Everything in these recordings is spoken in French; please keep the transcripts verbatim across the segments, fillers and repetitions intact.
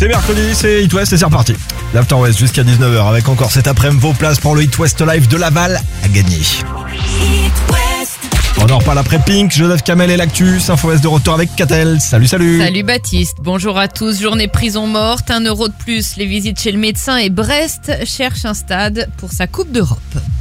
C'est mercredi, c'est It West et c'est reparti. L'After West jusqu'à dix-neuf heures avec encore cet après-midi vos places pour le It West Live de Laval à gagner. On en reparle après Pink, Joseph Kamel et l'Actus, Info West de retour avec Catel. Salut, salut. Salut Baptiste, bonjour à tous. Journée prison morte, un euro de plus, les visites chez le médecin et Brest cherche un stade pour sa Coupe d'Europe.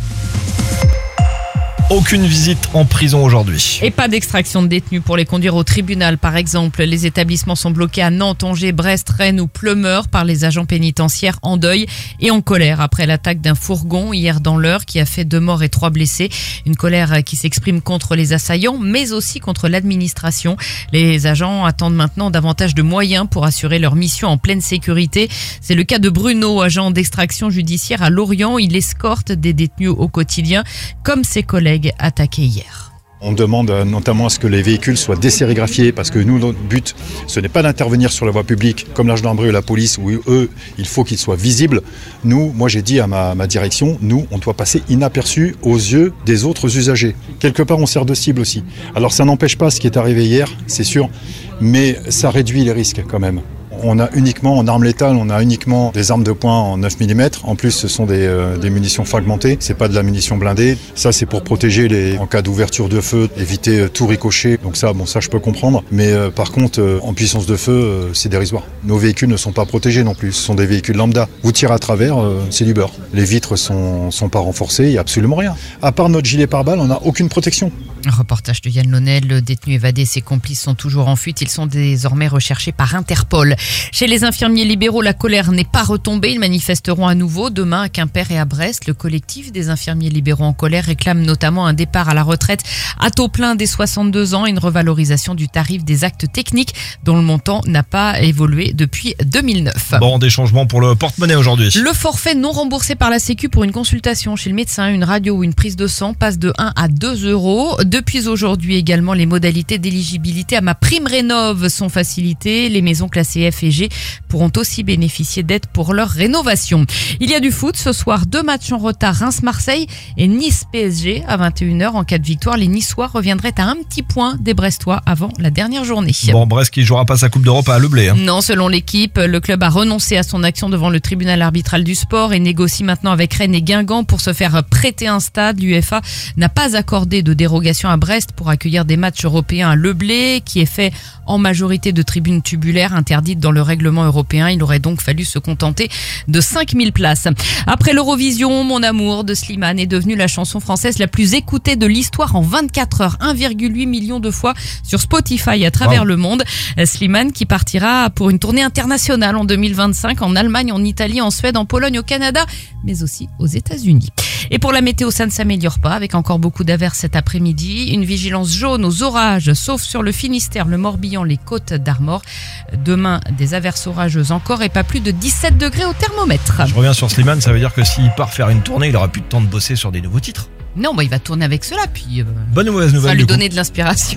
Aucune visite en prison aujourd'hui. Et pas d'extraction de détenus pour les conduire au tribunal, par exemple. Les établissements sont bloqués à Nantes, Angers, Brest, Rennes ou Pleumeur par les agents pénitentiaires en deuil et en colère après l'attaque d'un fourgon hier dans l'Eure qui a fait deux morts et trois blessés. Une colère qui s'exprime contre les assaillants, mais aussi contre l'administration. Les agents attendent maintenant davantage de moyens pour assurer leur mission en pleine sécurité. C'est le cas de Bruno, agent d'extraction judiciaire à Lorient. Il escorte des détenus au quotidien, comme ses collègues attaqués hier. On demande notamment à ce que les véhicules soient désérigraphiés parce que nous, notre but, ce n'est pas d'intervenir sur la voie publique comme la gendarmerie ou la police où eux, il faut qu'ils soient visibles. Nous, moi j'ai dit à ma, ma direction, nous, on doit passer inaperçus aux yeux des autres usagers. Quelque part, on sert de cible aussi. Alors ça n'empêche pas ce qui est arrivé hier, c'est sûr, mais ça réduit les risques quand même. On a uniquement, en armes létales, on a uniquement des armes de poing en neuf millimètres. En plus, ce sont des, euh, des munitions fragmentées. C'est pas de la munition blindée. Ça, c'est pour protéger les, en cas d'ouverture de feu, éviter euh, tout ricochet. Donc ça, bon, ça, je peux comprendre. Mais euh, par contre, euh, en puissance de feu, euh, c'est dérisoire. Nos véhicules ne sont pas protégés non plus. Ce sont des véhicules lambda. Vous tirez à travers, euh, c'est du beurre. Les vitres sont, sont pas renforcées. Il y a absolument rien. À part notre gilet pare-balles, on n'a aucune protection. Reportage de Yann Lonel, le détenu évadé et ses complices sont toujours en fuite. Ils sont désormais recherchés par Interpol. Chez les infirmiers libéraux, la colère n'est pas retombée. Ils manifesteront à nouveau demain à Quimper et à Brest. Le collectif des infirmiers libéraux en colère réclame notamment un départ à la retraite à taux plein dès soixante-deux ans et une revalorisation du tarif des actes techniques dont le montant n'a pas évolué depuis deux mille neuf. Bon, des changements pour le porte-monnaie aujourd'hui. Le forfait non remboursé par la Sécu pour une consultation chez le médecin, une radio ou une prise de sang passe de un à deux euros. Depuis aujourd'hui également, les modalités d'éligibilité à ma prime rénov sont facilitées. Les maisons classées F et G pourront aussi bénéficier d'aides pour leur rénovation. Il y a du foot ce soir, deux matchs en retard, Reims-Marseille et Nice-P S G à vingt et une heures. En cas de victoire, les Niçois reviendraient à un petit point des Brestois avant la dernière journée. Bon, Brest qui jouera pas sa Coupe d'Europe à Le Blé. Hein. Non, selon l'équipe, le club a renoncé à son action devant le tribunal arbitral du sport et négocie maintenant avec Rennes et Guingamp pour se faire prêter un stade. L'UEFA n'a pas accordé de dérogation à Brest pour accueillir des matchs européens à Le Blé, qui est fait en majorité de tribunes tubulaires interdites dans le règlement européen. Il aurait donc fallu se contenter de cinq mille places. Après l'Eurovision, Mon amour de Slimane est devenue la chanson française la plus écoutée de l'histoire en vingt-quatre heures. un virgule huit million de fois sur Spotify à travers wow. le monde. Slimane qui partira pour une tournée internationale en deux mille vingt-cinq en Allemagne, en Italie, en Suède, en Pologne, au Canada, mais aussi aux États-Unis. Et pour la météo, ça ne s'améliore pas avec encore beaucoup d'averses cet après-midi. Une vigilance jaune aux orages, sauf sur le Finistère, le Morbihan, les Côtes d'Armor. Demain, des averses orageuses encore et pas plus de dix-sept degrés au thermomètre. Je reviens sur Slimane, ça veut dire que s'il part faire une tournée, il aura plus de temps de bosser sur des nouveaux titres. Non, bah il va tourner avec cela, puis... Euh, Bonne ou mauvaise nouvelle, ça va lui donner de l'inspiration.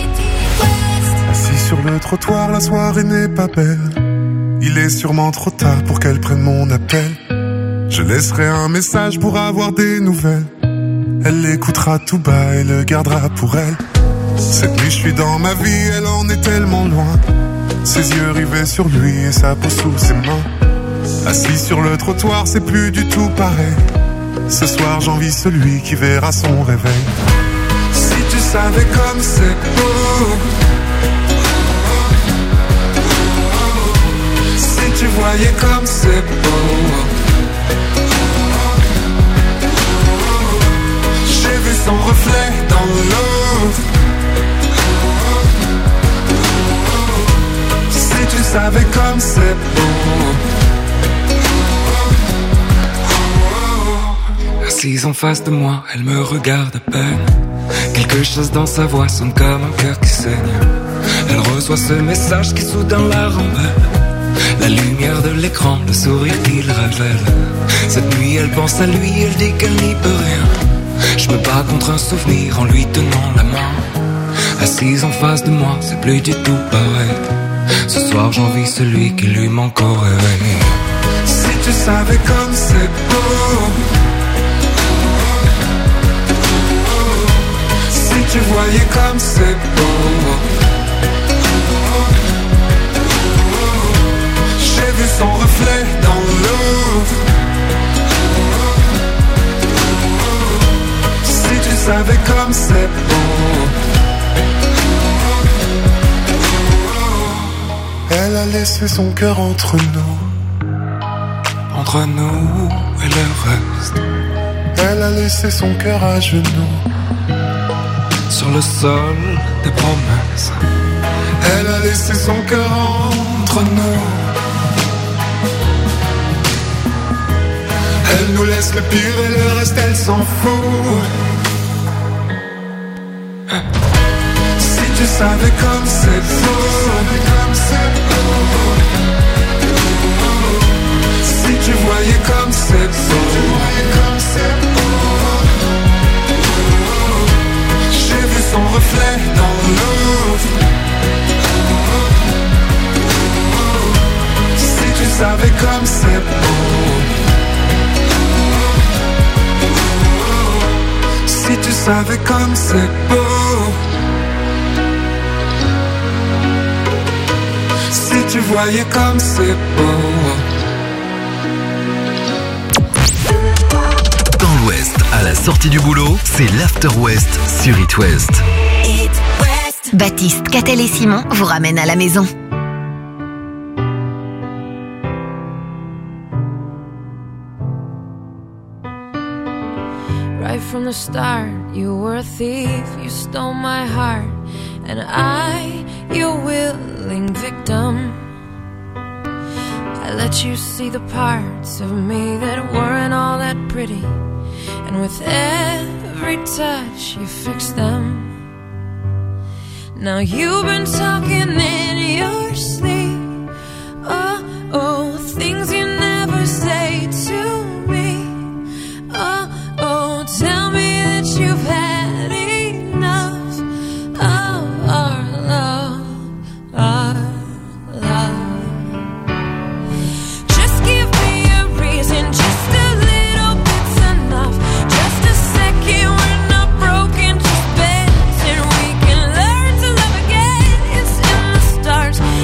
Assis sur le trottoir, la soirée n'est pas belle. Il est sûrement trop tard pour qu'elle prenne mon appel. Je laisserai un message pour avoir des nouvelles. Elle l'écoutera tout bas et le gardera pour elle. Cette nuit je suis dans ma vie, elle en est tellement loin. Ses yeux rivés sur lui et sa peau sous ses mains. Assis sur le trottoir, c'est plus du tout pareil. Ce soir j'envie celui qui verra son réveil. Si tu savais comme c'est beau, si tu voyais comme c'est beau. J'ai vu son reflet dans l'eau. Si tu savais comme c'est beau. Assise en face de moi, elle me regarde à peine. Quelque chose dans sa voix sonne comme un cœur qui saigne. Elle reçoit ce message qui soudain la rembelle. La lumière de l'écran, le sourire qu'il révèle. Cette nuit elle pense à lui, elle dit qu'elle n'y peut rien. Je me bats contre un souvenir en lui tenant la main. Assise en face de moi, c'est plus du tout pareil. Ce soir j'envie celui qui lui manque au réveil. Si tu savais comme c'est beau. Si tu voyais comme c'est beau. J'ai vu savais comme c'est beau. Elle a laissé son cœur entre nous, entre nous et le reste. Elle a laissé son cœur à genoux, sur le sol des promesses. Elle a laissé son cœur entre nous. Elle nous laisse le pire et le reste elle s'en fout. Si tu savais comme c'est beau, si tu voyais comme c'est beau, j'ai vu son reflet dans l'eau. Si tu savais comme c'est beau, si tu savais comme c'est beau, si tu voyais comme c'est beau. Dans l'Ouest, à la sortie du boulot, c'est l'After West sur It West. It West. Baptiste, Catel et Simon vous ramènent à la maison. Right from the start, you were a thief, you stole my heart, and I, your willing victim. I let you see the parts of me that weren't all that pretty, and with every touch you fixed them. Now you've been talking in your sleep, oh, oh, things you never say to me, oh, oh, tell me that you've had enough of our love, our love. Just give me a reason, just a little bit's enough. Just a second, we're not broken, just bent, and we can learn to love again. It's in the stars.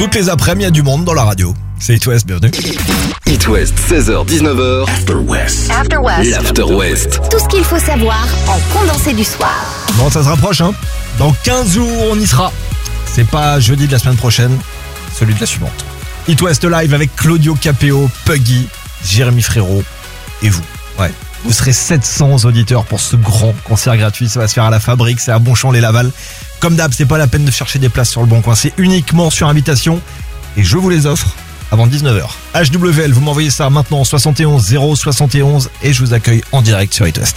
Toutes les après-midi, il y a du monde dans la radio. C'est It West, bienvenue. It West, seize heures dix-neuf heures. After West. After West. L'After West. Tout ce qu'il faut savoir en condensé du soir. Bon, ça se rapproche, hein. Dans quinze jours, on y sera. C'est pas jeudi de la semaine prochaine, celui de la suivante. It West Live avec Claudio Capéo, Puggy, Jérémy Frérot et vous. Ouais. Vous serez sept cents auditeurs pour ce grand concert gratuit. Ça va se faire à la Fabrique, c'est à Bonchamp-les-Laval. Comme d'hab, c'est pas la peine de chercher des places sur le bon coin, c'est uniquement sur invitation. Et je vous les offre avant dix-neuf heures. H W L, vous m'envoyez ça maintenant au soixante et onze zéro soixante et onze et je vous accueille en direct sur It West.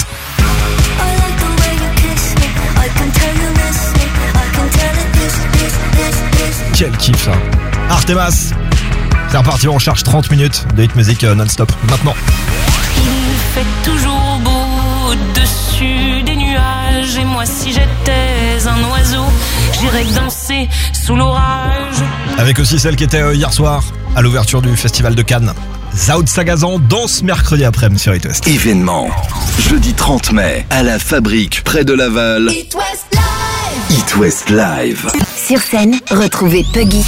Quel kiff ça. Artemas. C'est reparti, on charge trente minutes de hit music non-stop. Maintenant. Il fait toujours beau au-dessus des nuages. Et moi si j'étais un oiseau, j'irais danser sous l'orage. Avec aussi celle qui était hier soir à l'ouverture du festival de Cannes. Zaoud Sagazan danse mercredi après-midi sur It West. Événement. Jeudi trente mai, à la Fabrique, près de Laval. It West Live. It West Live. Sur scène, retrouvez Puggy,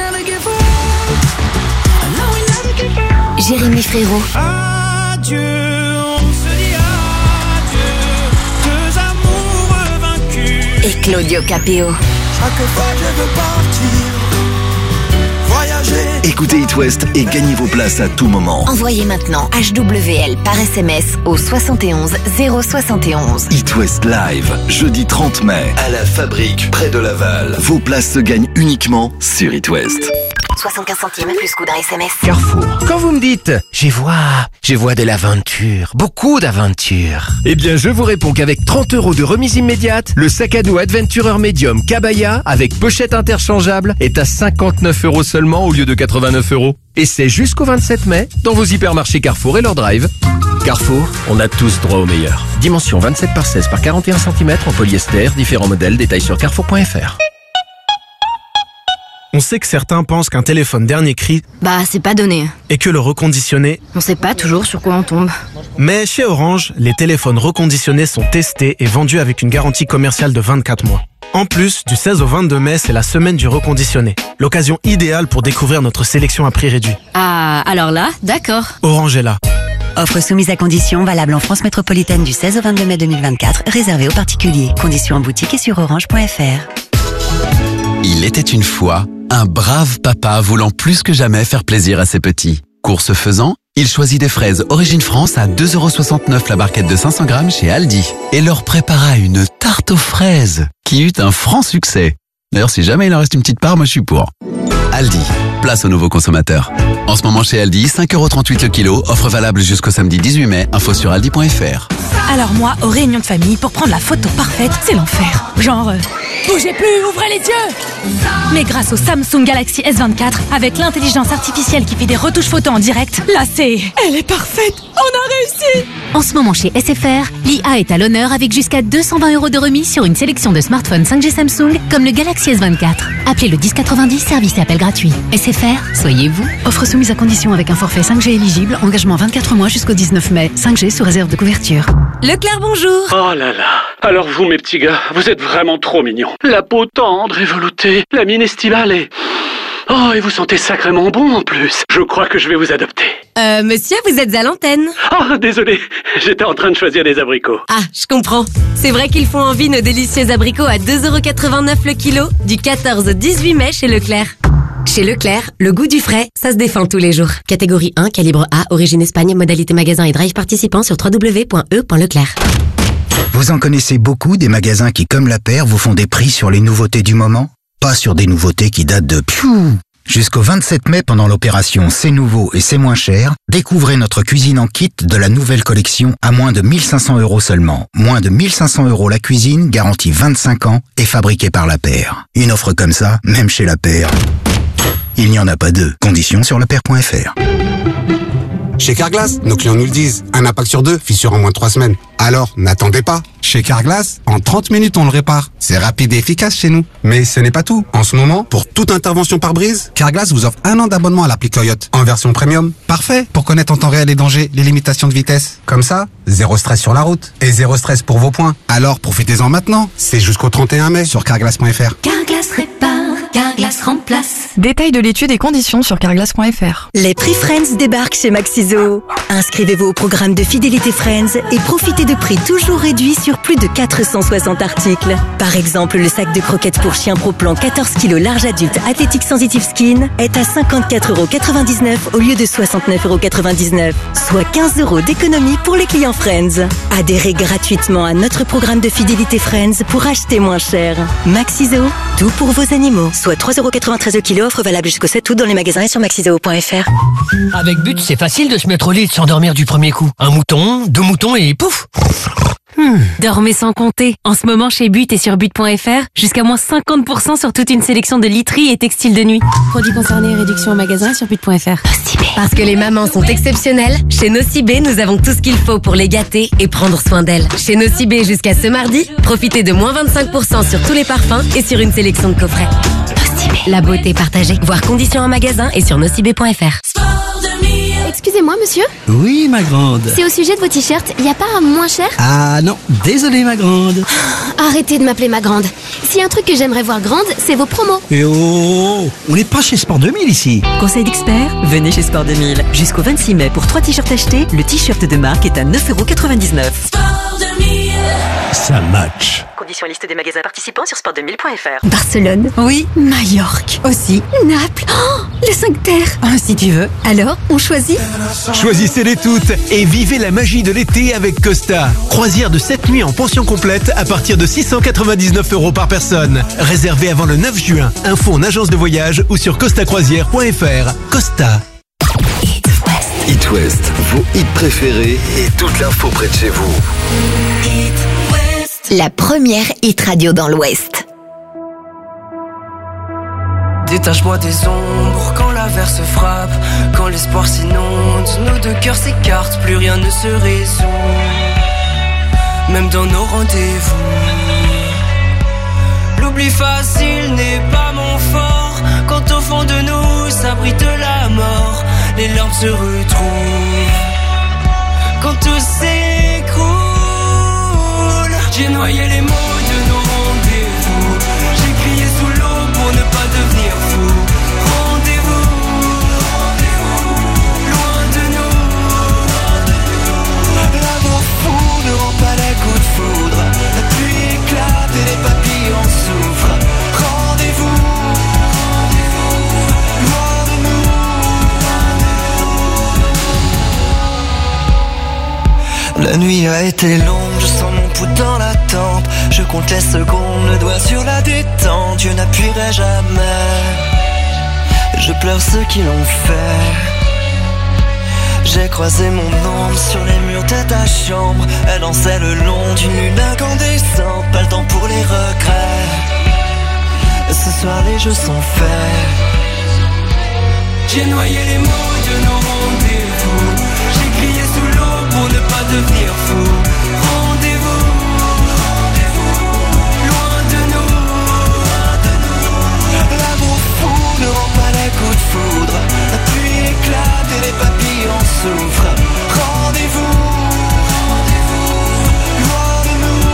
Jérémy Frérot, Adieu, on se dit adieu, deux amoureux vaincus. et Claudio Capéo. Chaque fois je veux partir, voyager. Écoutez It West et gagnez vos places à tout moment. Envoyez maintenant H W L par S M S au soixante et onze zéro soixante et onze. It West Live, jeudi trente mai, à la Fabrique, près de Laval. Vos places se gagnent uniquement sur It West. soixante-quinze centimes plus coût d'un S M S. Carrefour. Quand vous me dites « j'y vois, j'y vois de l'aventure, beaucoup d'aventure », eh bien je vous réponds qu'avec trente euros de remise immédiate, le sac à dos Adventurer Medium Kabaya avec pochette interchangeable est à cinquante-neuf euros seulement au lieu de quatre-vingt-neuf euros. Et c'est jusqu'au vingt-sept mai dans vos hypermarchés Carrefour et leur drive. Carrefour, on a tous droit au meilleur. Dimension vingt-sept par seize par quarante et un centimètres en polyester, différents modèles, détails sur carrefour point f r. On sait que certains pensent qu'un téléphone dernier cri, bah c'est pas donné. Et que le reconditionné, on sait pas toujours sur quoi on tombe. Mais chez Orange, les téléphones reconditionnés sont testés et vendus avec une garantie commerciale de vingt-quatre mois. En plus, du seize au vingt-deux mai, c'est la semaine du reconditionné. L'occasion idéale pour découvrir notre sélection à prix réduit. Ah, alors là, d'accord. Orange est là. Offre soumise à conditions, valable en France métropolitaine du seize au vingt-deux mai deux mille vingt-quatre, réservée aux particuliers. Conditions en boutique et sur orange point f r. Il était une fois un brave papa voulant plus que jamais faire plaisir à ses petits. Course faisant, il choisit des fraises Origine France à deux euros soixante-neuf la barquette de cinq cents grammes chez Aldi et leur prépara une tarte aux fraises qui eut un franc succès. D'ailleurs, si jamais il en reste une petite part, moi je suis pour. Aldi, place aux nouveaux consommateurs. En ce moment chez Aldi, cinq euros trente-huit le kilo, offre valable jusqu'au samedi dix-huit mai, info sur aldi point f r. Alors moi, aux réunions de famille, pour prendre la photo parfaite, c'est l'enfer. Genre, euh, bougez plus, ouvrez les yeux. Mais grâce au Samsung Galaxy S vingt-quatre, avec l'intelligence artificielle qui fait des retouches photos en direct, là c'est... Elle est parfaite. On a réussi. En ce moment chez S F R, l'I A est à l'honneur avec jusqu'à deux cent vingt euros de remise sur une sélection de smartphones cinq G Samsung, comme le Galaxy S vingt-quatre. Appelez le dix quatre-vingt-dix, service et appel gratuit. S F R, soyez vous. Offre soumise à condition avec un forfait cinq G éligible, engagement vingt-quatre mois jusqu'au dix-neuf mai, cinq G sous réserve de couverture. Leclerc, bonjour. Oh là là. Alors vous, mes petits gars, vous êtes vraiment trop mignons. La peau tendre et veloutée, la mine estivale et... Oh, et vous sentez sacrément bon en plus. Je crois que je vais vous adopter. Euh, monsieur, vous êtes à l'antenne. Oh, désolé, j'étais en train de choisir des abricots. Ah, je comprends. C'est vrai qu'ils font envie nos délicieux abricots à deux euros quatre-vingt-neuf le kilo, du quatorze au dix-huit mai chez Leclerc. Chez Leclerc, le goût du frais, ça se défend tous les jours. Catégorie un, calibre A, origine Espagne, modalité magasin et drive participant sur w w w point e point leclerc. Vous en connaissez beaucoup des magasins qui, comme La Paire, vous font des prix sur les nouveautés du moment? Pas sur des nouveautés qui datent de piou. Jusqu'au vingt-sept mai, pendant l'opération C'est nouveau et c'est moins cher, découvrez notre cuisine en kit de la nouvelle collection à moins de mille cinq cents euros seulement. Moins de mille cinq cents euros la cuisine, garantie vingt-cinq ans et fabriquée par La Paire. Une offre comme ça, même chez La Paire, il n'y en a pas deux. Conditions sur lepaire point f r. Chez Carglass, nos clients nous le disent, un impact sur deux, fissure en moins de trois semaines. Alors, n'attendez pas. Chez Carglass, en trente minutes, on le répare. C'est rapide et efficace chez nous. Mais ce n'est pas tout. En ce moment, pour toute intervention par brise, Carglass vous offre un an d'abonnement à l'appli Coyote, en version premium. Parfait pour connaître en temps réel les dangers, les limitations de vitesse. Comme ça, zéro stress sur la route. Et zéro stress pour vos points. Alors, profitez-en maintenant. C'est jusqu'au trente et un mai sur carglass point f r. Carglass répare, Carglass remplace. Détail de l'étude et conditions sur carglass point f r. Les prix Friends débarquent chez Maxiso. Inscrivez-vous au programme de fidélité Friends et profitez de prix toujours réduits sur plus de quatre cent soixante articles. Par exemple, le sac de croquettes pour chien Pro Plan quatorze kilos large adulte Athletic Sensitive Skin est à cinquante-quatre euros quatre-vingt-dix-neuf au lieu de soixante-neuf euros quatre-vingt-dix-neuf, soit quinze euros d'économie pour les clients Friends. Adhérez gratuitement à notre programme de fidélité Friends pour acheter moins cher. Maxiso, tout pour vos animaux. Soit trois euros quatre-vingt-treize le kilo, offre valable jusqu'au sept août dans les magasins et sur maxiseo point f r. Avec But, c'est facile de se mettre au lit et de s'endormir du premier coup. Un mouton, deux moutons et pouf. Hmm. Dormez sans compter. En ce moment, chez But et sur but point f r, jusqu'à moins cinquante pour cent sur toute une sélection de literie et textiles de nuit. Produits concernés et réduction en magasin sur but point f r. Parce que les mamans sont exceptionnelles, chez Nocibé, nous avons tout ce qu'il faut pour les gâter et prendre soin d'elles. Chez Nocibé, jusqu'à ce mardi, profitez de moins vingt-cinq pour cent sur tous les parfums et sur une sélection de coffrets. Nocibé. La beauté partagée. Voir conditions en magasin et sur nocibé point f r. Excusez-moi, monsieur. Oui, ma grande. C'est au sujet de vos t-shirts. Il n'y a pas un moins cher? Ah non, désolé, ma grande. Arrêtez de m'appeler ma grande. S'il y a un truc que j'aimerais voir grande, c'est vos promos. Et oh, on n'est pas chez Sport deux mille ici. Conseil d'expert, venez chez Sport deux mille. Jusqu'au vingt-six mai, pour trois t-shirts achetés, le t-shirt de marque est à neuf euros quatre-vingt-dix-neuf. Sport deux mille. Ça match. Conditions et liste des magasins participants sur sport deux mille point f r. Barcelone. Oui. Majorque. Aussi. Naples. Oh, les cinq terres. Ah, si tu veux. Alors, on choisit? Choisissez-les toutes et vivez la magie de l'été avec Costa. Croisière de sept nuits en pension complète à partir de six cent quatre-vingt-dix-neuf euros par personne. Réservé avant le neuf juin. Info en agence de voyage ou sur costa croisière point f r. Costa. It West, vos hits préférés et toute l'info près de chez vous. La première hit radio dans l'Ouest. Détache-moi des ombres quand l'averse frappe, quand l'espoir s'inonde, nos deux cœurs s'écartent, plus rien ne se résout, même dans nos rendez-vous. L'oubli facile n'est pas mon fort, quand au fond de nous s'abrite la mort, les larmes se retrouvent, quand tout s'écroule. J'ai noyé les mots de nos rendez-vous, j'ai crié sous l'eau pour ne pas devenir fou. Rendez-vous, rendez-vous, loin de nous. L'amour fou ne rend pas les coups de foudre, la pluie éclate et les papillons souffrent. Rendez-vous, rendez-vous, loin de nous. La nuit a été longue, je sens mon pouls dans la tempe. Je compte les secondes, le doigt sur la détente. Je n'appuierai jamais, je pleure ceux qui l'ont fait. J'ai croisé mon ombre sur les murs de ta chambre. Elle dansait le long d'une lune incandescente. Pas le temps pour les regrets, ce soir les jeux sont faits. J'ai noyé les mots de nos rendez-vous, j'ai crié sous l'eau pour ne pas devenir fou. Rendez-vous, rendez-vous, loin de nous. L'amour fou ne rend pas les coups de foudre, la pluie éclate et les papillons souffrent. Rendez-vous, rendez-vous, loin de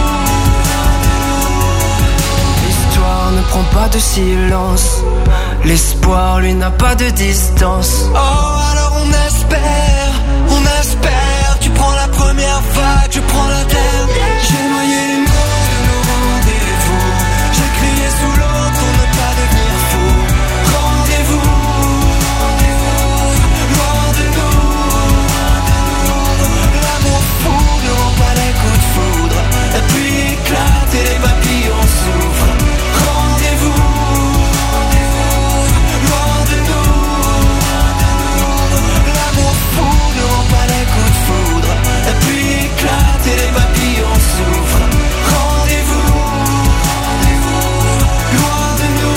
nous. L'histoire ne prend pas de silence, l'espoir lui n'a pas de distance. Oh alors on espère, on espère. Tu prends la première vague, je prends la dernière. J'ai noyé les mots de nos rendez-vous, j'ai crié sous l'eau pour ne pas devenir fou. Rendez-vous, rendez-vous, loin de nous. L'amour fou ne rend pas les coups de foudre, la pluie éclate et les papillons souffrent. Rendez-vous, rendez-vous, loin de nous. L'amour fou ne rend pas les coups de foudre, la pluie éclate et les papillons souffrent. Rendez-vous, rendez-vous, loin de nous.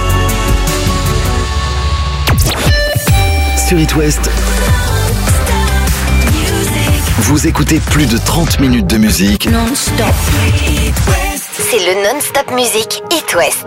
Sur It West, Vous écoutez plus de trente minutes de musique Non-stop. C'est le non-stop musique It West.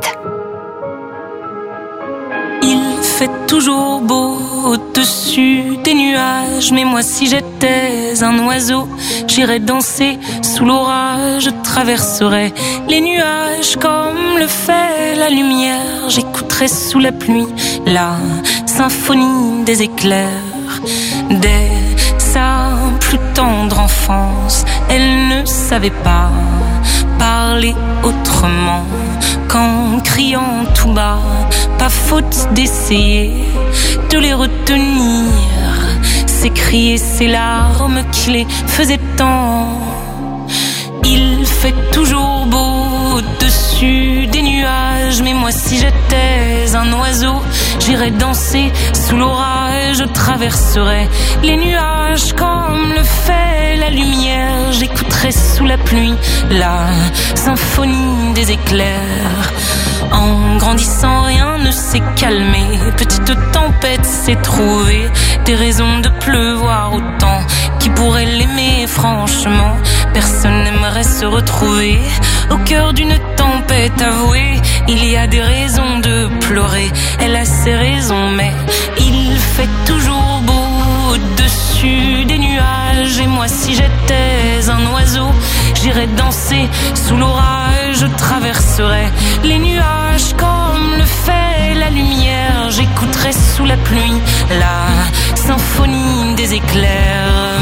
Il fait toujours beau au-dessus des nuages, mais moi si j'étais un oiseau, j'irais danser sous l'orage, je traverserais les nuages comme le fait la lumière, j'écouterais sous la pluie la symphonie des éclairs. Dès sa plus tendre enfance, elle ne savait pas parler autrement qu'en criant tout bas. Pas faute d'essayer de les retenir, ces cris et ces larmes qui les faisaient tant. Il fait toujours beau au-dessus des nuages, mais moi si j'étais un oiseau, j'irais danser sous l'orage, je traverserais les nuages comme le fait la lumière, j'écouterais sous la pluie la symphonie des éclairs. En grandissant, rien ne s'est calmé, petite tempête s'est trouvée, des raisons de pleuvoir autant. Qui pourrait l'aimer franchement? Personne n'aimerait se retrouver au cœur d'une tempête avouée. Il y a des raisons de pleurer, elle a ses raisons, mais il fait toujours beau au-dessus des nuages. Et moi si j'étais un oiseau, j'irais danser sous l'orage, je traverserais les nuages comme le fait la lumière, j'écouterais sous la pluie la symphonie des éclairs.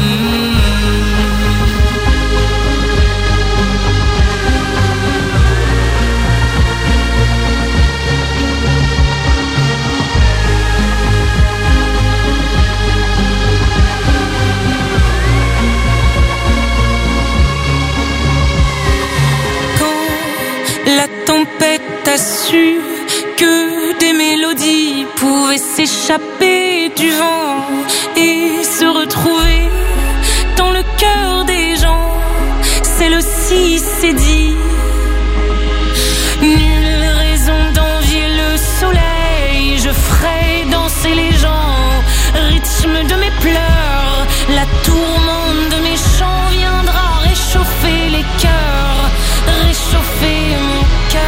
La tempête a su que des mélodies pouvaient s'échapper du vent et se retrouver dans le cœur des gens. Celle-ci s'est dit, nulle raison d'envier le soleil, je ferai danser les gens au rythme de mes pleurs. La tourmente de mes chants viendra réchauffer les cœurs, réchauffer mon cœur.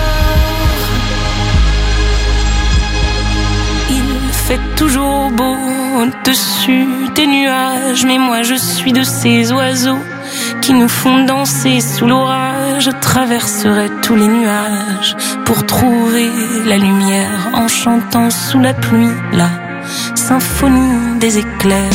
Il fait toujours beau au-dessus des nuages, mais moi je suis de ces oiseaux qui nous font danser sous l'orage. Je traverserai tous les nuages pour trouver la lumière en chantant sous la pluie la symphonie des éclairs.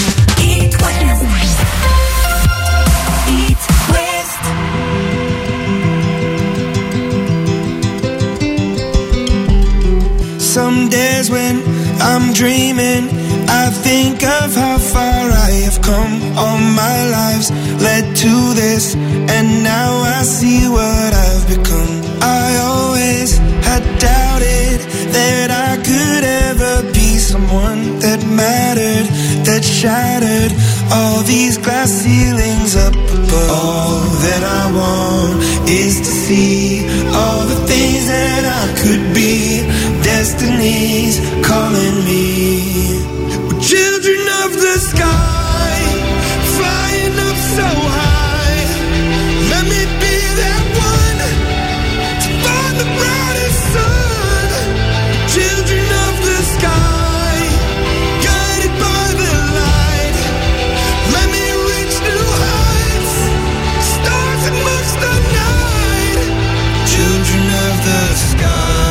Some days when I'm dreaming, I think of how far I have come. All my lives led to this, and now I see what I've become. I always had doubted that I could ever be someone that mattered, that shattered all these glass ceilings up above. All that I want is to see all the things that I could be. Destiny's calling me. We're children of the sky, flying up so high. Let me be that one to find the brightest sun. Children of the sky, guided by the light. Let me reach new heights, stars amongst the night. Children of the sky.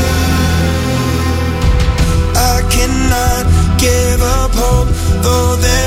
Cannot give up hope, though there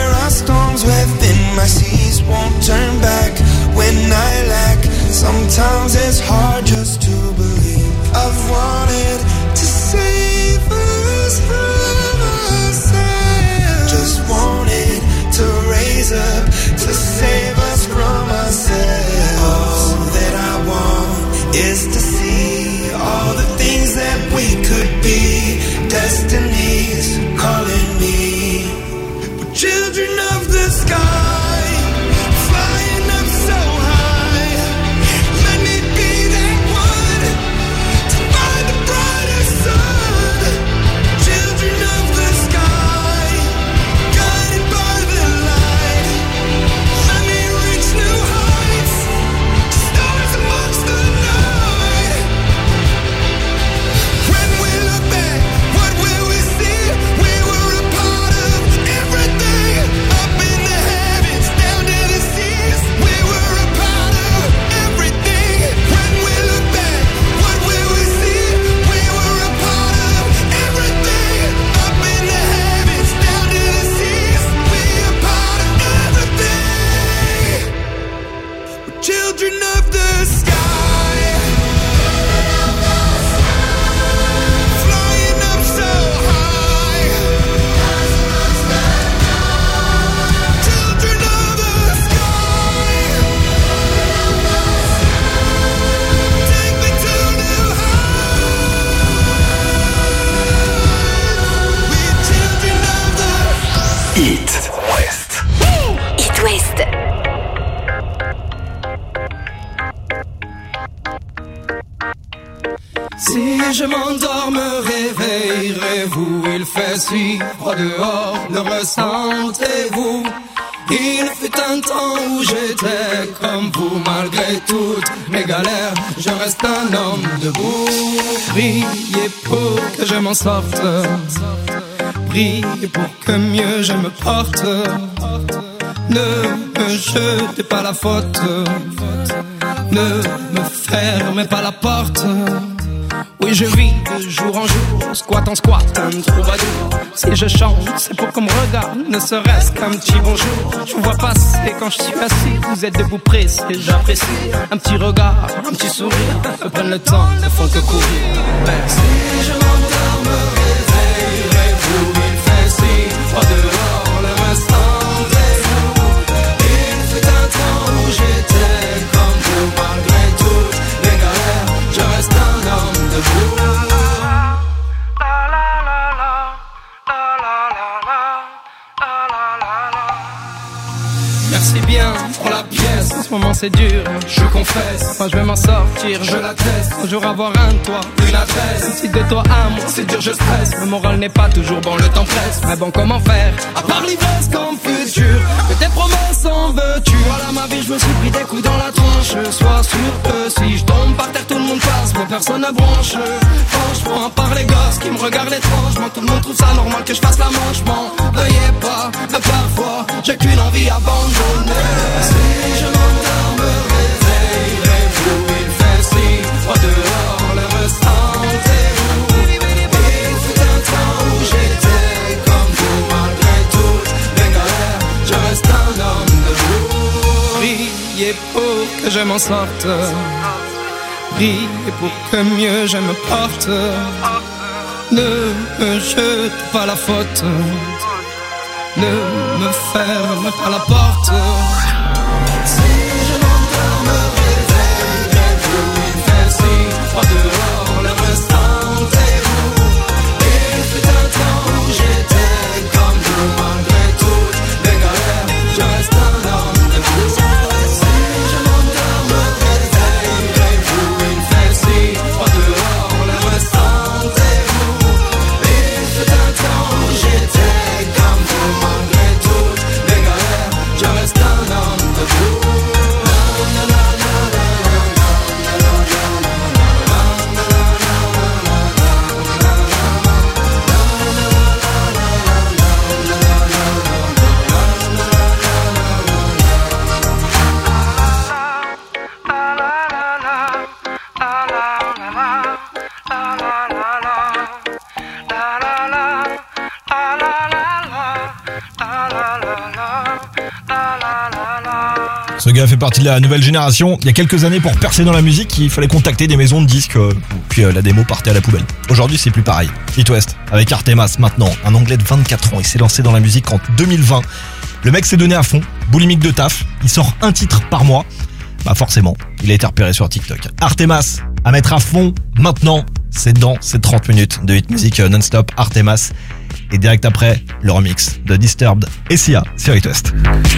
children of the sky. Flying up so high. Children of the sky. Take me to new heights. We're children of the It West. It West. Si je m'endors, me réveillerez-vous? Il fait si froid dehors, le ressentez-vous? Il fut un temps où j'étais comme vous, malgré toutes mes galères, je reste un homme debout. Priez pour que je m'en sorte, priez pour que mieux je me porte. Ne me jetez pas la faute, ne me fermez pas la porte. Oui, je vis de jour en jour, squat en squat, un troubadour. Si je chante, c'est pour qu'on me regarde, ne serait-ce qu'un petit bonjour. Je vous vois passer quand je suis assis, vous êtes debout pressé, j'apprécie. Un petit regard, un petit sourire, me prennent le temps, ne font que courir. Merci. Si je m'endors, me réveillerez-vous? Il fait si froid dehors, le ressentez-vous? Il fut un temps où j'étais comme vous, malgré toutes les galères, je reste un homme debout. Merci bien pour la pièce, en ce moment c'est dur, je confesse. Moi je vais m'en sortir, je l'atteste. Un jour avoir un toit, une adresse. Si de toi à moi c'est dur, je stresse. Le moral n'est pas toujours bon, le temps presse. Mais bon, comment faire, à part l'ivresse comme futur, que tes promesses en veux-tu? Voilà ma vie, je me suis pris des coups dans la tronche. Sois sûr que si je tombe par terre, tout le monde passe, mais personne ne bronche. Franchement, à part les gosses qui me regardent étrangement, tout le monde trouve ça normal que je fasse la manche. M'en veuillez pas, mais parfois j'ai qu'une envie abandonnée. Si je m'endors, me réveillerez-vous? Il fait si froid dehors, le ressentez-vous? Il fut un temps où j'étais comme vous, malgré toutes les galères, je reste un homme debout. Priez pour que je m'en sorte, priez pour que mieux je me porte. Ne me jete pas la faute, ne me ferme pas la porte. Si je m'endors, me réveillerez-vous? Il fait si froid dehors, le ressentez-vous? Il fut un temps où j'étais comme vous, malgré toutes les galères, je reste un homme debout. Si je m'endors, me réveillerez-vous? Il fait si froid dehors, le ressentez-vous? Il fut un temps où j'étais comme vous, malgré toutes les galères, je reste un homme debout. Ce gars fait partie de la nouvelle génération. Il y a quelques années, pour percer dans la musique, il fallait contacter des maisons de disques, euh, puis euh, la démo partait à la poubelle. Aujourd'hui, c'est plus pareil. It West, avec Artemas maintenant, un Anglais de vingt-quatre ans. Il s'est lancé dans la musique en deux mille vingt. Le mec s'est donné à fond, boulimique de taf. Il sort un titre par mois. Bah forcément, il a été repéré sur TikTok. Artemas, à mettre à fond maintenant. C'est dans ces trente minutes de hit music non-stop. Artemas. Et direct après, le remix de Disturbed et Sia sur It West.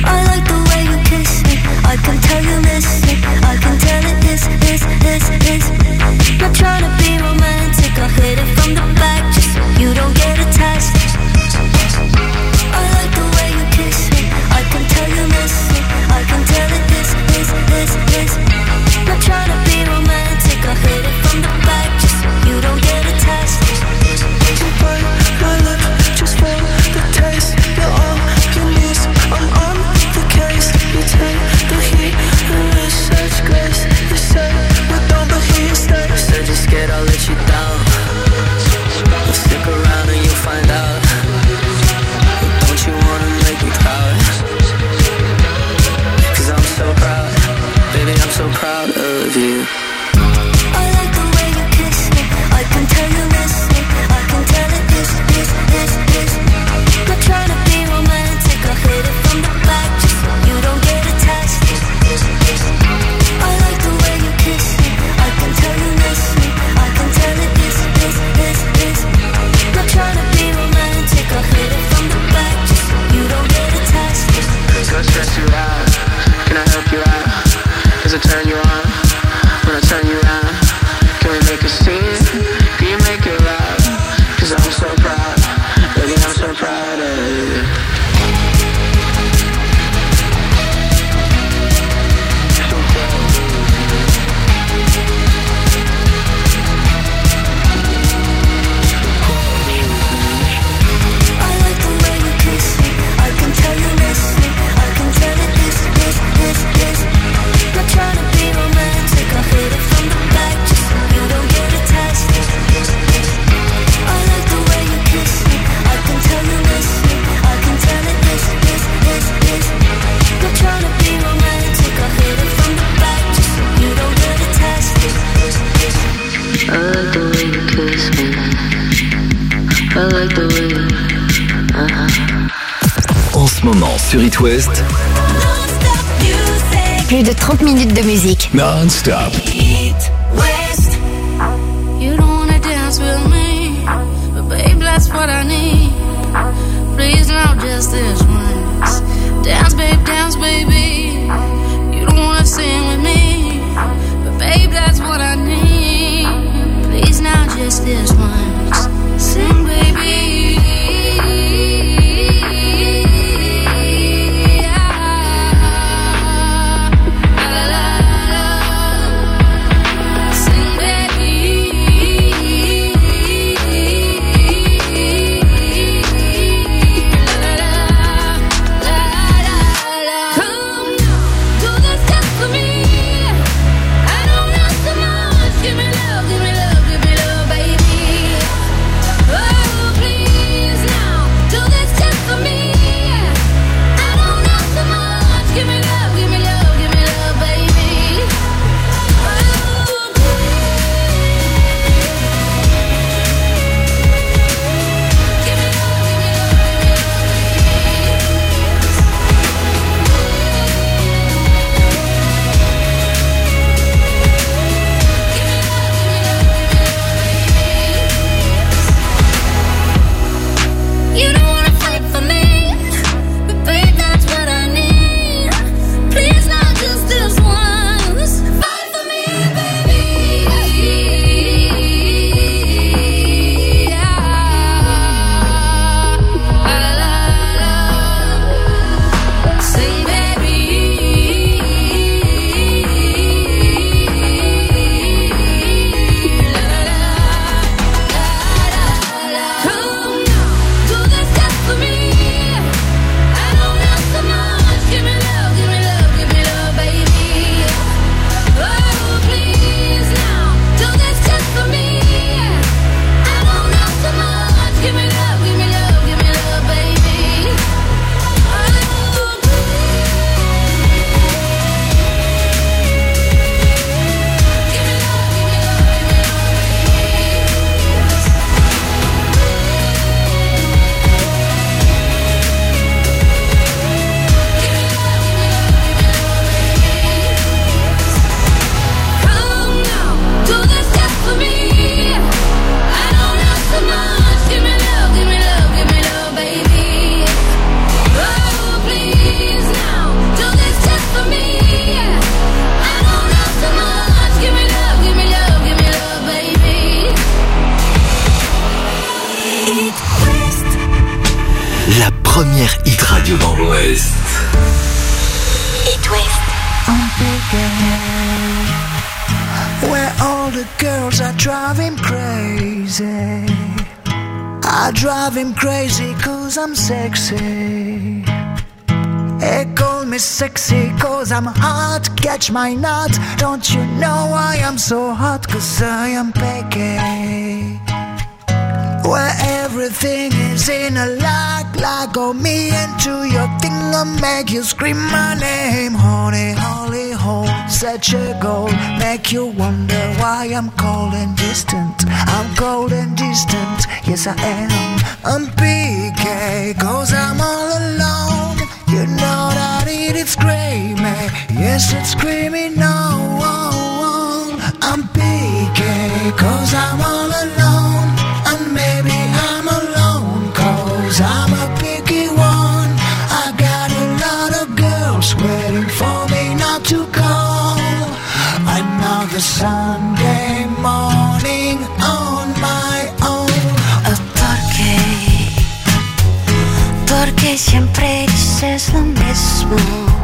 I can tell you miss it, I can tell it is, is, is, is. Not trying to be romantic, I hit it from the back, just so you don't get attached. I like the way you kiss it, I can tell you miss it, I can tell it is, is, is, is. Not trying to be romantic, I hit it from the back, just so you don't get attached. You bite my lip, just for the taste, you're all you need, I'm on the case. love you. I like the way you kiss me. I can tell you listen. I can tell it this, this, this, this. Not trying to be romantic. I hit it from the back just so you don't get attached. I like the way you kiss me. I can tell you listen. I can tell it this, this, this, this. Not trying to be romantic. I hit it from the back just so you don't get attached. Go stress you out. Can I help you out? Does it turn you on? When I turn you on, can we make a scene? Can you make it loud? Cause I'm so proud, baby, I'm so proud of you. I like the way you kiss me. I can tell you listen. I can tell it this, this, this, this. Not trying to be romantic. I hit it from the back just so you don't get attached. I like the way you kiss me. I can tell you listen. I can tell it this, this, this, this. Not trying to be romantic. I hit it from the back just so you don't get attached. I like the way you kiss me. I like the way you... Uh-huh. En ce moment sur It West, Plus de trente minutes de musique. non-stop. You don't wanna dance with me, but babe, that's what I need. Please, now just this once. Dance, babe, dance, baby. You don't wanna sing with me, but babe, that's what I need. Please, now just this once. Sing, baby. première hit radio dans l'Ouest. It West. Where all the girls are driving crazy. I drive him crazy cause I'm sexy. They call me sexy cause I'm hot. Catch my nut. Don't you know I am so hot cause I am picky. Where everything is in a lock. Lock on me into your thing and make you scream my name. Honey, holy holes set your goal, make you wonder why I'm cold and distant. I'm cold and distant, yes I am. I'm P K, cause I'm all alone. You know that it is screaming, yes it's screaming no. I'm P K, cause I'm all alone. And maybe I'm alone, cause I'm a picky one. I got a lot of girls waiting for me not to call. Another Sunday morning on my own. Oh, ¿por qué? Porque siempre dices lo mismo.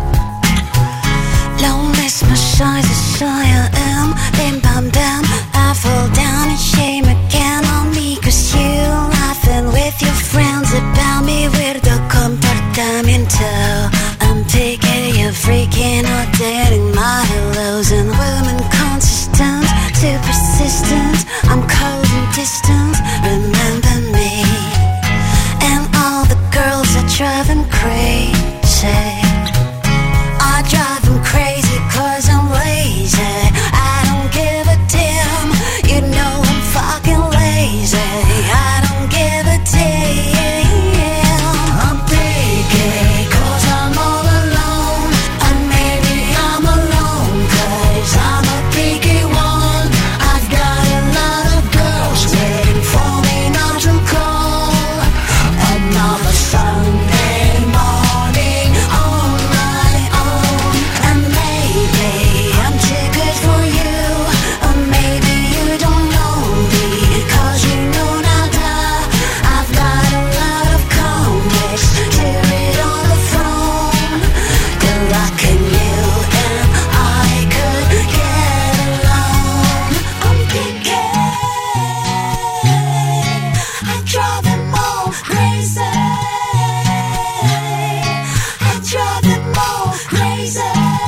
Lo mismo soy de soy I am. Bim bam bam, I fall down in shame again on me. Cause you laughing with your friends about me. Weirdo comportamiento. I'm picking you freaking out, dating my hellos and women consistent, too persistent. I'm cold and distant, remember me. And all the girls that drive them crazy. I drive them crazy cause I'm lazy. I don't give a damn, you know I'm fucking lazy. I don't give a damn. I'm picky cause I'm all alone. And maybe I'm alone cause I'm a picky one. I've got a lot of girls waiting for me not to call. Another Sunday morning on my own. And maybe I'm too good for you, or maybe you don't know me, cause you know nada. I've got a lot of comics to read on the phone. Good luck in you and I could get along. I'm picky, I drive them all crazy. I drive them all crazy.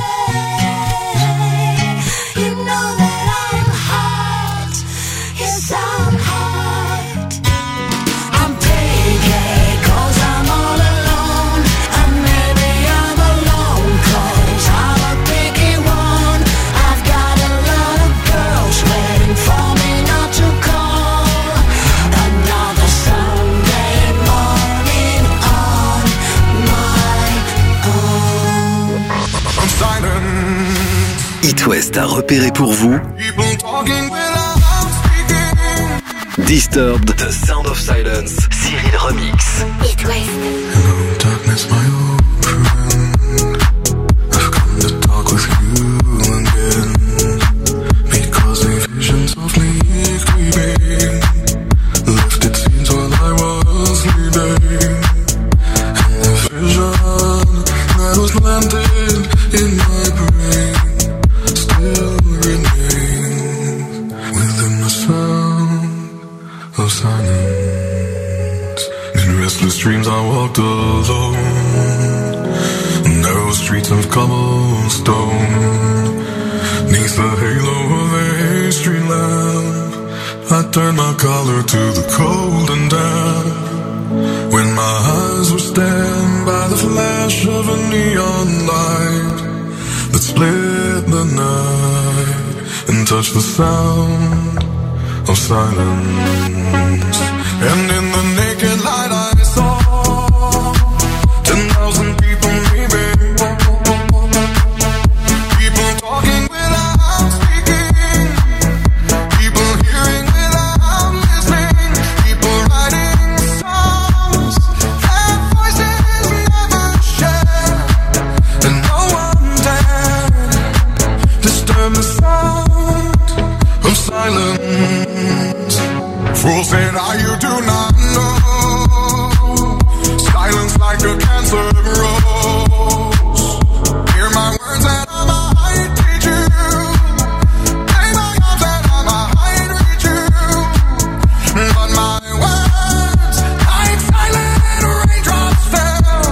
You know that I'm hot, yes I'm hot. I'm picky cause I'm all alone. And maybe I'm alone cause I'm a picky one. I've got a lot of girls waiting for me not to call. Another Sunday morning on my own. I'm silent. It West a repéré pour vous People talking without speaking. Disturbed, The Sound of Silence, Cyril Remix. It West. Hello, darkness, my old friend. I've come to talk with you again. Because a vision softly creeping left its scenes while I was sleeping. And the vision that was planted in my brain still remains within the sound of silence. In restless dreams I walked alone, narrow streets of cobblestone. Neath the halo of a street lamp, I turned my collar to the cold and damp. When my eyes were stabbed by the flash of a neon light that split the night and touched the sound of silence. And in the naked light I saw ten thousand people maybe. People talking without speaking. People hearing without listening. People writing songs that voices never share. And no one dared disturb the sound of silence. Fools say now you do not know. Silence like a cancer grows. Hear my words and I might teach you. Play my arms and I might reach you. But my words like silent raindrops fell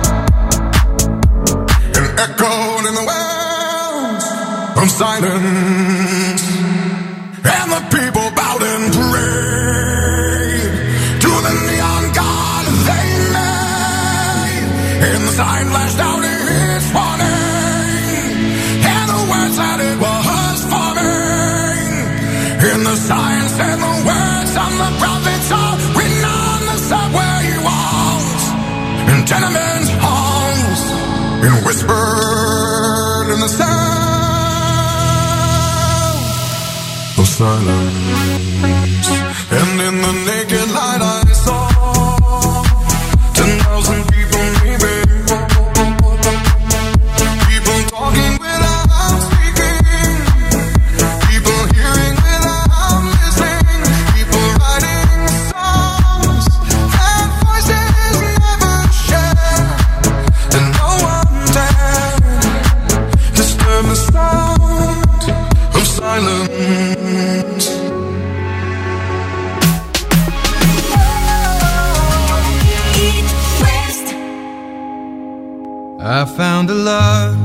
and echoed in the wells of silence. And the people bowed and prayed to the neon god they made. And the sign flashed out its warning, and the words that silence. And in the naked light I saw ten thousand people maybe, people talking without speaking, people hearing without listening, people writing songs that voices never share, and no one dared disturb the sound of silence. I found a love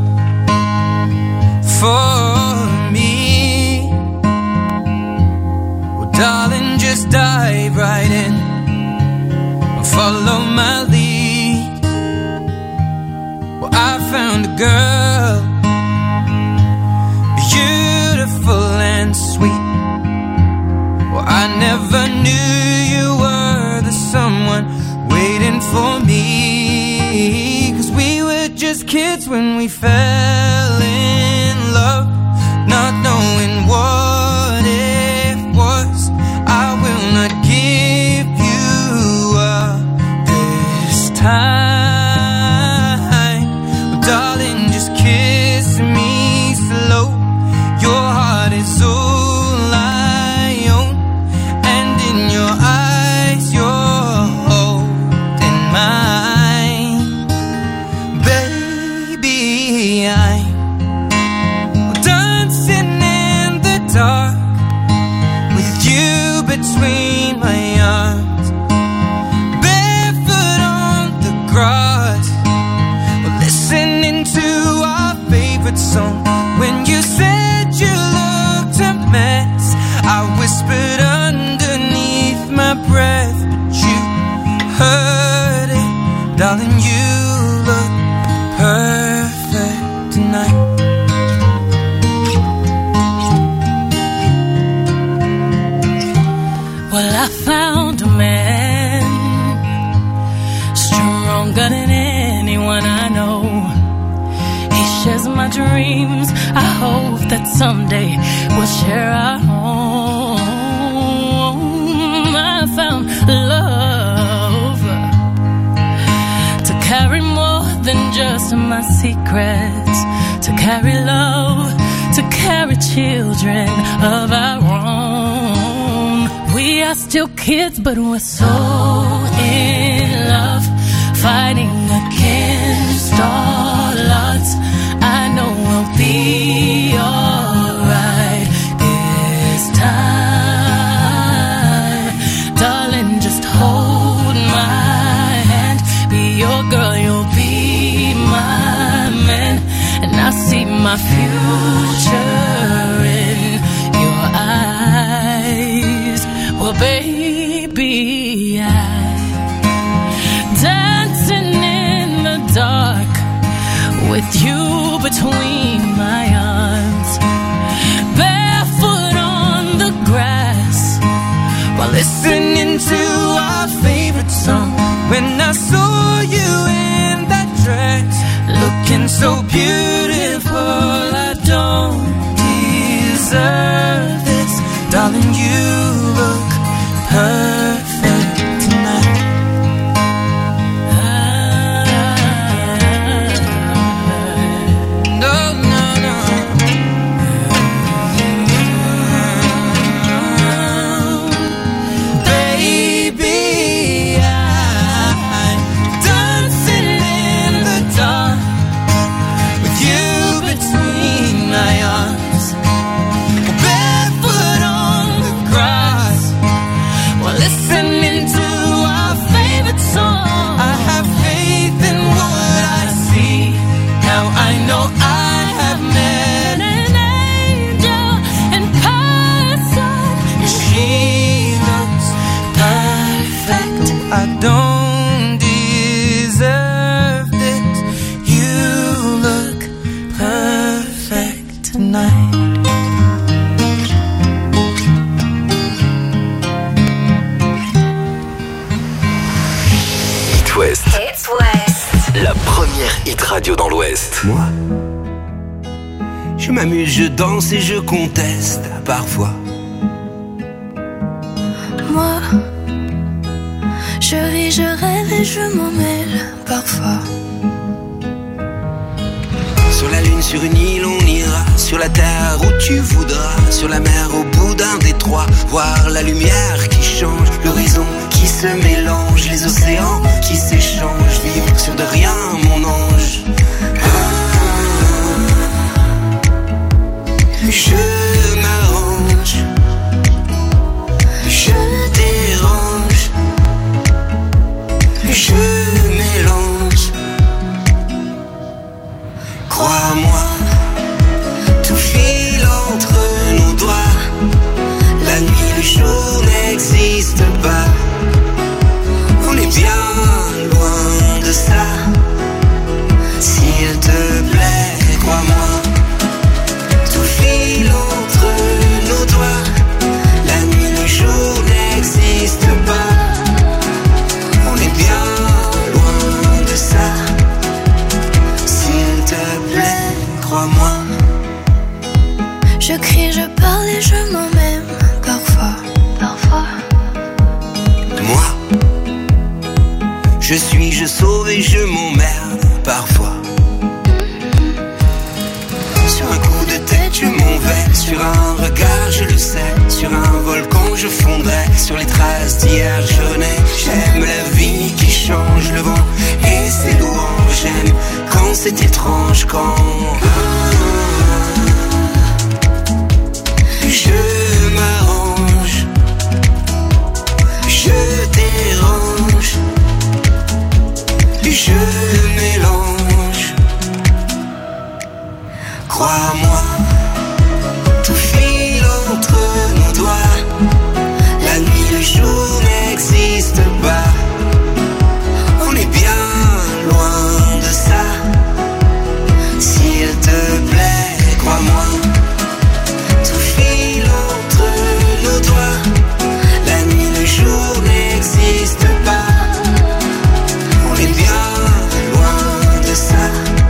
for me. Well, darling, just dive right in and follow my lead. Well, I found a girl, beautiful and sweet. Well, I never knew you were the someone waiting for me, 'cause we were just kids when we fell in love, not knowing what it was. I will not give you up this time. Well, darling, just kiss me slow. Your heart is all I own, and in your eyes you're holding mine. Baby, I'm dancing in the dark with you between my arms, barefoot on the grass. We're listening to our favorite song. When you said you looked a mess, I whispered underneath my breath, but you heard it. Darling, you look perfect tonight. Well, I found a man stronger than anyone I know. He shares my dreams. I hope that someday we'll share our home. I found love to carry more than just my secrets, to carry love, to carry children of our own. We are still kids, but we're so in love, fighting against all odds. I know we'll be alright this time. Darling, just hold my hand, be your girl, you'll be my man, and I see my future in your eyes. Well, baby, I'm dancing in the dark with you between my arms, barefoot on the grass, while listening to our favorite song. When I saw you in that dress, looking so beautiful, I don't deserve this. Darling, you look perfect tonight. No, no, no. Baby, I'm dancing in the dark with you between my arms, barefoot on the grass, while listening to our favorite song. I have faith in what I see. Now I know I have met an angel in person. She looks perfect. I don't deserve this. You look perfect tonight. It West. It's West. La première hit radio dans l'Ouest. Moi, je m'amuse, je danse et je conteste parfois. nuit je rêve et je m'en mêle parfois. Sur la lune, sur une île, on ira. Sur la terre où tu voudras. Sur la mer, au bout d'un détroit. Voir la lumière qui change. L'horizon qui se mélange. Les océans qui s'échangent. Vivre sur de rien, mon ange. Ah, je m'arrange. Je dérange. Je mélange. Crois-moi, tout file entre nos doigts. La nuit, le jour n'existe pas. On est bien loin de ça. S'il te plaît, crois-moi. Tout file entre nos doigts. La nuit, le jour n'existe pas. On est bien loin de ça. S'il te plaît, crois-moi. Je crie, je parle et je m'en même parfois. Parfois. Moi, je suis, je sauve et je m'emmerde parfois. Sur un coup de tête, je m'en vais. Sur un regard, je le sais. Sur un volcan, je fondrai. Sur les traces d'hier, je nais. J'aime la vie qui change, le vent et ses louanges. J'aime quand c'est étrange, quand je m'arrange. Je dérange. Je mélange. Crois-moi, tout file entre nos doigts. La nuit, le jour n'existe pas. On est bien loin de ça. S'il te plaît, crois-moi. Tout file entre nos doigts. La nuit, le jour n'existe pas. On est bien loin de ça.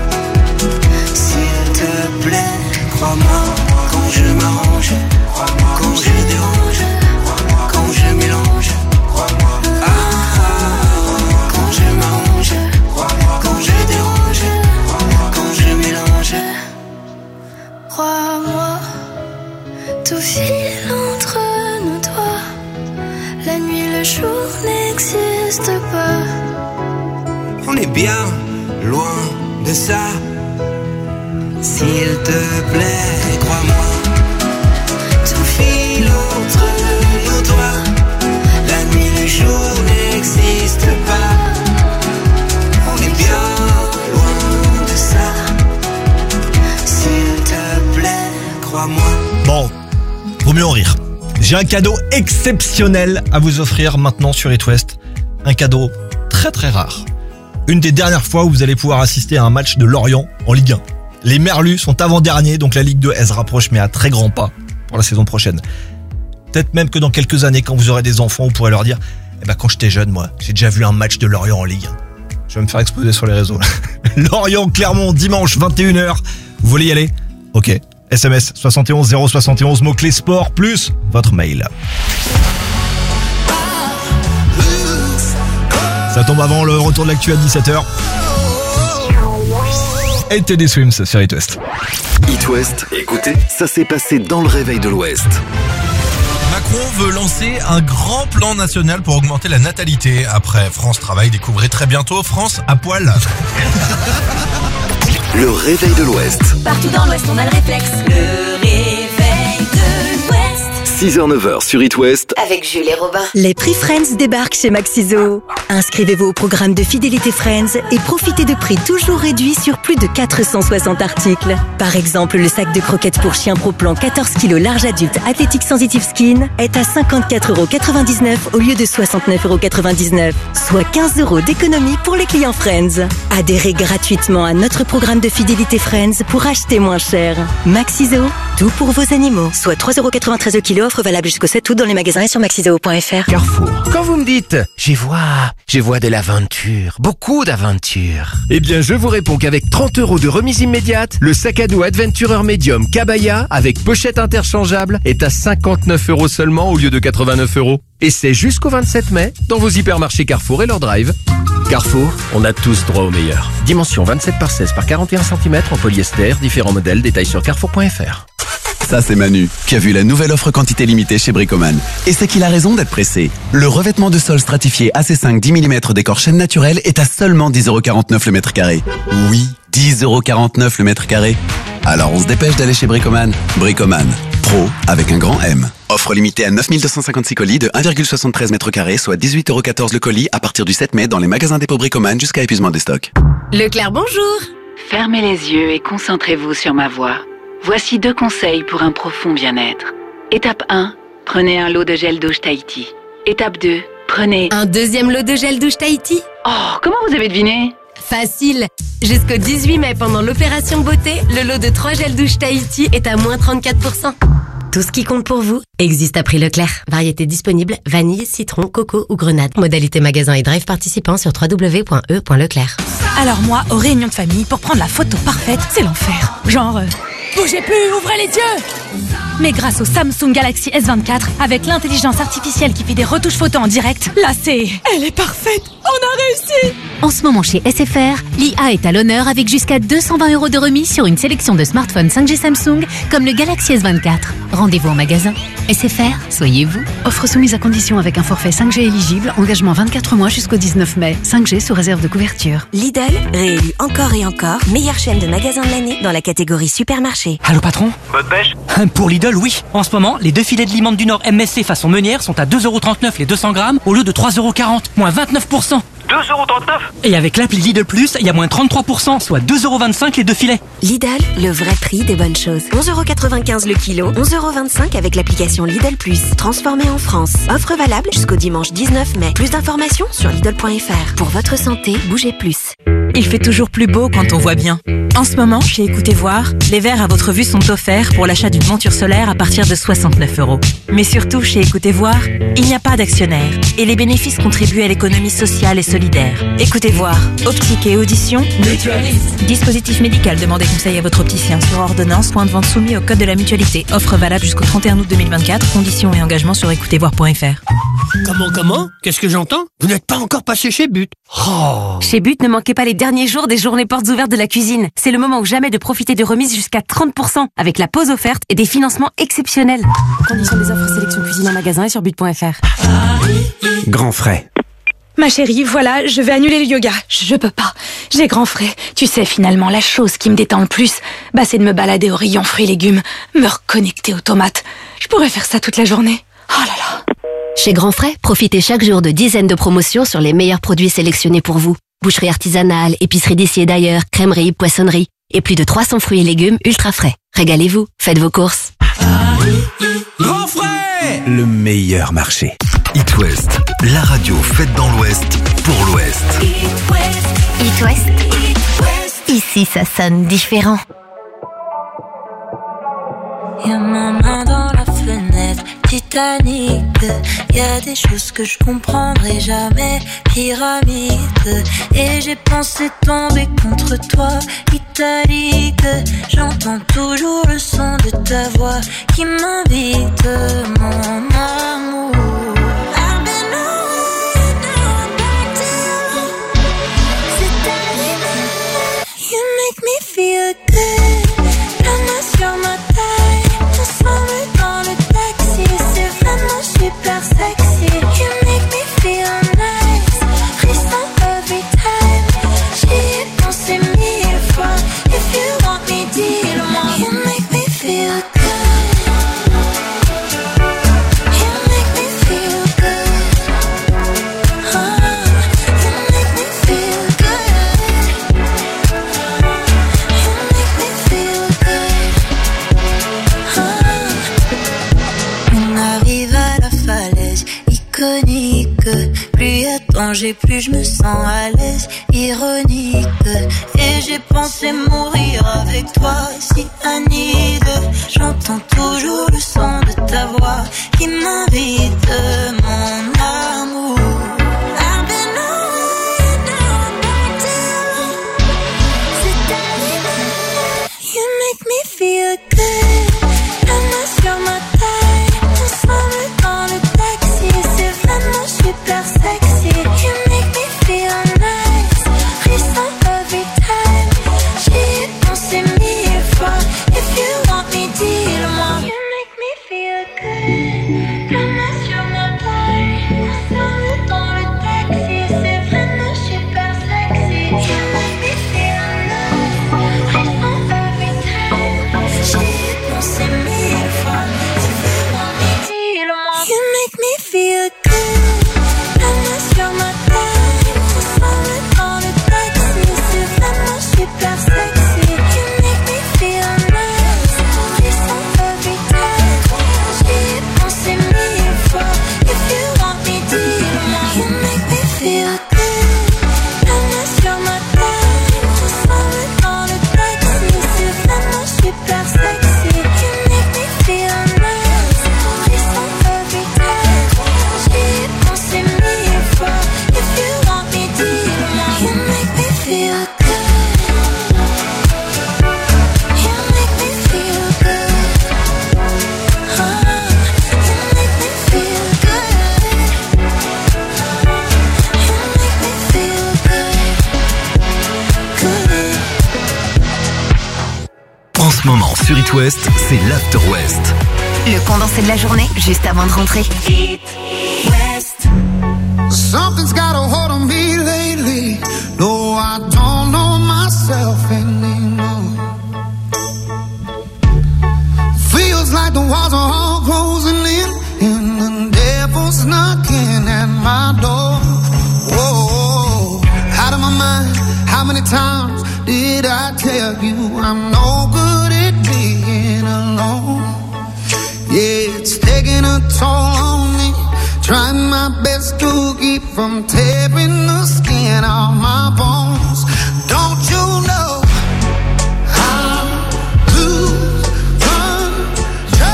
S'il te plaît, crois-moi. Quand je m'arrange, quand je dérange, quand je mélange, ah, quand je m'arrange, quand je dérange, quand je mélange. Crois-moi, tout file entre nos doigts. La nuit, le jour n'existe pas. On est bien loin de ça. S'il te plaît, crois-moi. Tout file entre nos doigts. La nuit, le jour n'existe pas. On est bien loin de ça. S'il te plaît, crois-moi. Bon, vaut mieux en rire. J'ai un cadeau exceptionnel à vous offrir maintenant sur It West. Un cadeau très très rare. Une des dernières fois où vous allez pouvoir assister à un match de Lorient en Ligue un. Les Merlus sont avant-derniers, donc la Ligue deux, elle se rapproche, mais à très grands pas pour la saison prochaine. Peut-être même que dans quelques années, quand vous aurez des enfants, vous pourrez leur dire « Eh ben, quand j'étais jeune, moi, j'ai déjà vu un match de Lorient en Ligue un. » Je vais me faire exploser sur les réseaux. Lorient-Clermont, dimanche, vingt et une heures. Vous voulez y aller ? Ok. S M S soixante et onze zéro soixante et onze, mot-clé sport, plus votre mail. Ça tombe avant le retour de l'actu à dix-sept heures. Et Teddy Swims sur It West. It West, écoutez, ça s'est passé dans le réveil de l'Ouest. Macron veut lancer un grand plan national pour augmenter la natalité. Après France Travail, découvrez très bientôt France à poil. Le réveil de l'Ouest. Partout dans l'Ouest, on a le réflexe. Le réveil de l'Ouest. six heures neuf heures sur It West. Avec Jules et Robin. Les prix Friends débarquent chez Maxiso. Inscrivez-vous au programme de fidélité Friends et profitez de prix toujours réduits sur plus de quatre cent soixante articles. Par exemple, le sac de croquettes pour chien Pro Plan quatorze kilos large adulte Athletic Sensitive Skin est à cinquante-quatre euros quatre-vingt-dix-neuf au lieu de soixante-neuf euros quatre-vingt-dix-neuf, soit quinze euros d'économie pour les clients Friends. Adhérez gratuitement à notre programme de fidélité Friends pour acheter moins cher. Maxiso, tout pour vos animaux. Soit trois euros quatre-vingt-treize au kilo, offre valable jusqu'au sept août dans les magasins et sur maxiso point f r. Carrefour. Quand vous me dites « j'y vois, j'y vois de l'aventure, beaucoup d'aventure », eh bien je vous réponds qu'avec trente euros de remise immédiate, le sac à dos Adventurer Medium Kabaya avec pochette interchangeable est à cinquante-neuf euros seulement au lieu de quatre-vingt-neuf euros. Et c'est jusqu'au vingt-sept mai dans vos hypermarchés Carrefour et leur drive. Carrefour, on a tous droit au meilleur. Dimension vingt-sept par seize par quarante et un centimètres en polyester, différents modèles, détails sur carrefour point f r. Ça c'est Manu, qui a vu la nouvelle offre quantité limitée chez Bricoman. Et c'est qu'il a raison d'être pressé. Le revêtement de sol stratifié A C cinq dix millimètres décor chaîne naturelle est à seulement dix euros quarante-neuf le mètre carré. Oui, dix euros quarante-neuf le mètre carré. Alors on se dépêche d'aller chez Bricoman. Bricoman, pro avec un grand M. Offre limitée à neuf mille deux cent cinquante-six colis de un virgule soixante-treize mètres carrés, soit dix-huit euros quatorze le colis à partir du sept mai dans les magasins dépôt Bricoman jusqu'à épuisement des stocks. Leclerc, bonjour. Fermez les yeux et concentrez-vous sur ma voix. Voici deux conseils pour un profond bien-être. Étape un, prenez un lot de gel douche Tahiti. Étape deux, prenez... Un deuxième lot de gel douche Tahiti? Oh, comment vous avez deviné? Facile. Jusqu'au dix-huit mai, pendant l'opération beauté, le lot de trois gels douche Tahiti est à moins trente-quatre pour cent. Tout ce qui compte pour vous existe à prix Leclerc. Variété disponible, vanille, citron, coco ou grenade. Modalité magasin et drive participant sur w w w point e point leclerc. Alors moi, aux réunions de famille, pour prendre la photo parfaite, c'est l'enfer. Genre... Euh... Bougez plus, ouvrez les yeux! Mais grâce au Samsung Galaxy S vingt-quatre, avec l'intelligence artificielle qui fait des retouches photos en direct, là c'est... Elle est parfaite! On a réussi! En ce moment chez S F R, l'I A est à l'honneur avec jusqu'à deux cent vingt euros de remise sur une sélection de smartphones cinq G Samsung comme le Galaxy S vingt-quatre. Rendez-vous en magasin. S F R, soyez vous. Offre soumise à condition avec un forfait cinq G éligible, engagement vingt-quatre mois jusqu'au dix-neuf mai. cinq G sous réserve de couverture. Lidl, réélu encore et encore, meilleure chaîne de magasins de l'année dans la catégorie supermarché. Allô patron? Bonne pêche? Pour Lidl, oui. En ce moment, les deux filets de limande du Nord M S C façon meunière sont à deux euros trente-neuf les deux cents grammes au lieu de trois euros quarante, moins vingt-neuf pour cent. deux euros trente-neuf? Et avec l'appli Lidl Plus, il y a moins trente-trois pour cent, soit deux euros vingt-cinq les deux filets. Lidl, le vrai prix des bonnes choses. onze euros quatre-vingt-quinze le kilo, onze euros vingt-cinq avec l'application Lidl Plus. Transformé en France. Offre valable jusqu'au dimanche dix-neuf mai. Plus d'informations sur Lidl point f r. Pour votre santé, bougez plus. Il fait toujours plus beau quand on voit bien. En ce moment, chez Écoutez Voir, les verres à votre vue sont offerts pour l'achat d'une monture solaire à partir de soixante-neuf euros. Mais surtout, chez Écoutez Voir, il n'y a pas d'actionnaire et les bénéfices contribuent à l'économie sociale et solidaire. Écoutez Voir, optique et audition, mutualiste. Dispositif médical, demandez conseil à votre opticien sur ordonnance, point de vente soumis au code de la mutualité. Offre valable jusqu'au trente et un août deux mille vingt-quatre, conditions et engagements sur écoutez voir point f r. Comment, comment? Qu'est-ce que j'entends? Vous n'êtes pas encore passé chez But. Oh. Chez But, ne manquez pas les derniers jours des journées portes ouvertes de la cuisine. C'est le moment ou jamais de profiter de remises jusqu'à trente pour cent avec la pause offerte et des financements exceptionnels. Conditions des offres sélection cuisine en magasin et sur but point f r. Grand frais. Ma chérie, voilà, je vais annuler le yoga. Je peux pas. J'ai grand frais. Tu sais, finalement, la chose qui me détend le plus, bah, c'est de me balader au rayon fruits et légumes, me reconnecter aux tomates. Je pourrais faire ça toute la journée. Oh là là. Chez Grand Frais, profitez chaque jour de dizaines de promotions sur les meilleurs produits sélectionnés pour vous. Boucherie artisanale, épicerie d'ici et d'ailleurs, crèmerie, poissonnerie et plus de trois cents fruits et légumes ultra frais. Régalez-vous, faites vos courses. Grand Frais, le meilleur marché. It West, la radio faite dans l'Ouest pour l'Ouest. It West. Ici, ça sonne différent. Y'a ma main dans la fenêtre, Titanic. Y'a des choses que je comprendrai jamais, pyramide. Et j'ai pensé tomber contre toi, italique. J'entends toujours le son de ta voix qui m'invite, mon amour. I've been away, now I'm back to you. C'est arrivé, you make me feel good. La main sur ma taille, ensemble dans le taxi, c'est vraiment super sexy. You make me feel nice, frisson every time. J'y ai pensé mille fois, if you want me, dis-le-moi. You make me feel good. You make me feel good. Oh, you make me feel good. You make me feel good. Oh. On arrive à la falaise iconique. Plus y a de danger, plus je me sens à l'aise, ironique. Et j'ai pensé mourir avec toi, si Anide. J'entends toujours le son de ta voix qui m'invite, mon amour. I've been away, now I'm back to you. C'est arrivé, you make me feel good. La main sur ma taille, ensemble dans le taxi, c'est sur It West, c'est l'After West. Le condensé de la journée, juste avant de rentrer. It West. Something's got a hold on me lately. No, I don't know myself anymore. Feels like the walls are all closing in, and the devil's knocking at my door. Whoa, out of my mind. How many times did I tell you I'm no good at being alone? Yeah, it's taking a toll on me. Trying my best to keep from tearing the skin off my bones. Don't you know I lose control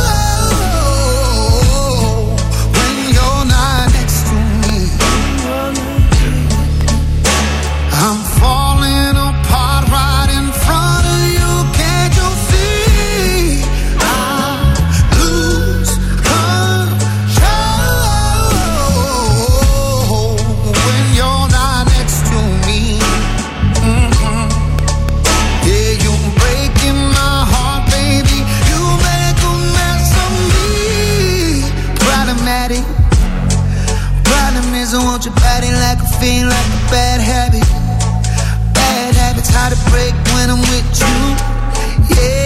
when you're not next to me? I'm falling apart right in front of you. Can't you see? I lose control when you're not next to me. Mm-hmm. Yeah, you're breaking my heart, baby. You make a mess of me. Problematic. Problem is I want your body like a fiend, like a bad habit. Bad habits hard to break when I'm with you. Yeah.